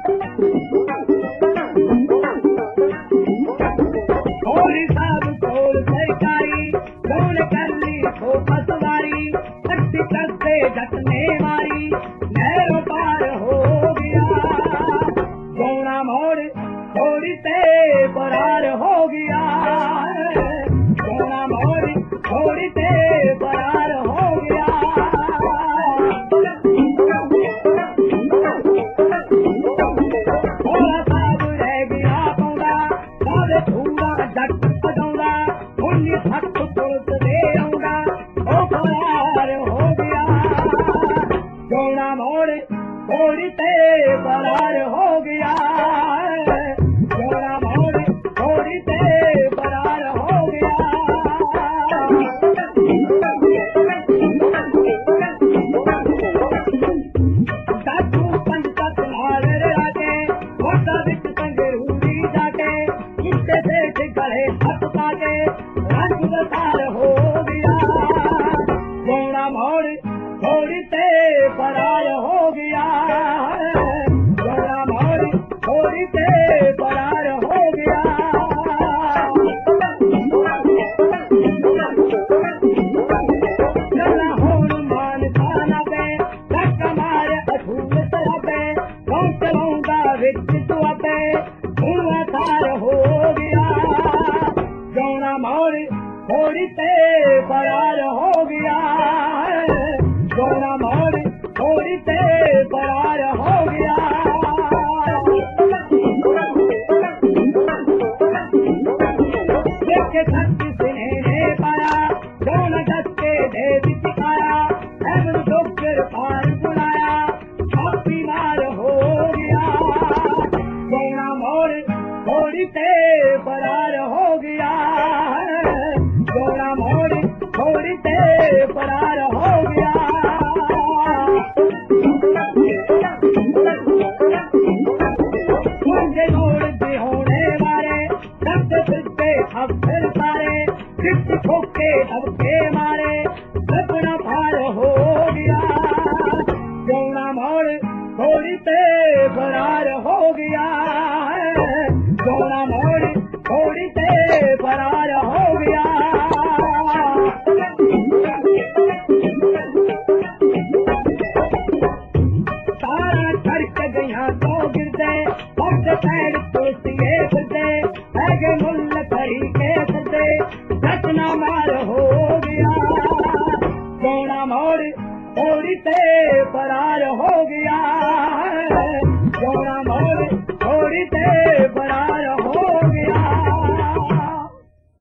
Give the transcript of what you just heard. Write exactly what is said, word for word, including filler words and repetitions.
थोड़ी साब तोड़ सरकारी कौन कर ली हो पसवारी शक्ति करते झटने मारी नहरों पार हो गया गौना मोड़ थोड़ी से बरार हो गया गौना मोड़ थोड़ी से बरार हो गया थोड़ा साब रह गया पौधा सारे धूरा झट बजाऊंगा उन्नी हट पुलिस दे आऊंगा ओ बरार हो गया गौना मोड़ थोड़ी से बरार हो गया गौना मोड़ थोड़ी से बरार हो गया साधु पंचत लाल राजे मोटा विच संगरूरी जाके किससे देख गले हाथ पाके रंग बसार हो गया गौना मोड़ थोड़ी से बरार हो गया गौना मोड़ थोड़ी से बरार हो गया चला होन मान खाना पे धक्का मारे अधूर तरह पे कौन चलाऊंगा विच तुआ पे धुआं तार हो गया गौना मोड़ थोड़ी से बरार हो गया गौना मोड़ थोड़ी से बरार हो गया देखे शक्ति सिन्हे पाया गौना दस के देवी सिखाया एवं डॉक्टर पार बुलाया अब बीमार हो गया गौना मोड़ थोड़ी से बरार हो गया गौना मोड़ थोड़ी से बरार हो गया मुझे मोड़ के होने वाले सबसे सिद्धे अब फिर सारे सिद्ध ठोके धबके मारे सपना भार हो गया गौना मोड़ थोड़ी से बरार हो गया गौना मोड़ थोड़ी से बरार हो गया सारा खर्च गया तो गिर दे बहुत पैर तुलसिए फिरते हैगे मुल्ल खरी के फिरते घटना मार हो गया गौना मोड़ थोड़ी से बरार हो गया गौना मोड़ थोड़ी से